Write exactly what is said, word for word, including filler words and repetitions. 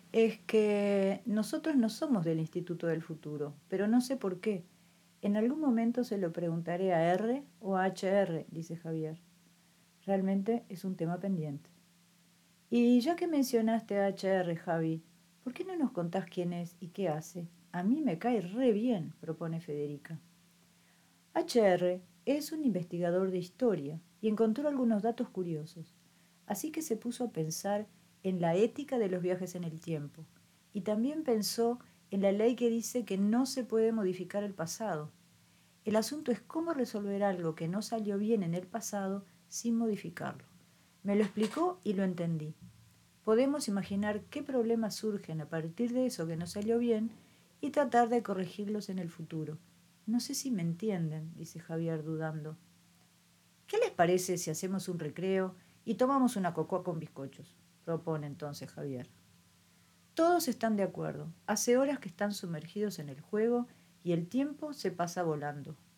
Es que nosotros no somos del Instituto del Futuro, pero no sé por qué. En algún momento se lo preguntaré a R o a H R, dice Javier. Realmente es un tema pendiente. Y ya que mencionaste a H R, Javi, ¿por qué no nos contás quién es y qué hace? A mí me cae re bien, propone Federica. H R es un investigador de historia y encontró algunos datos curiosos, así que se puso a pensar en la ética de los viajes en el tiempo y también pensó en la ley que dice que no se puede modificar el pasado. El asunto es cómo resolver algo que no salió bien en el pasado sin modificarlo. Me lo explicó y lo entendí. Podemos imaginar qué problemas surgen a partir de eso que no salió bien y tratar de corregirlos en el futuro. No sé si me entienden, dice Javier dudando. ¿Qué les parece si hacemos un recreo y tomamos una cocoa con bizcochos? Propone entonces Javier. Todos están de acuerdo. Hace horas que están sumergidos en el juego y el tiempo se pasa volando.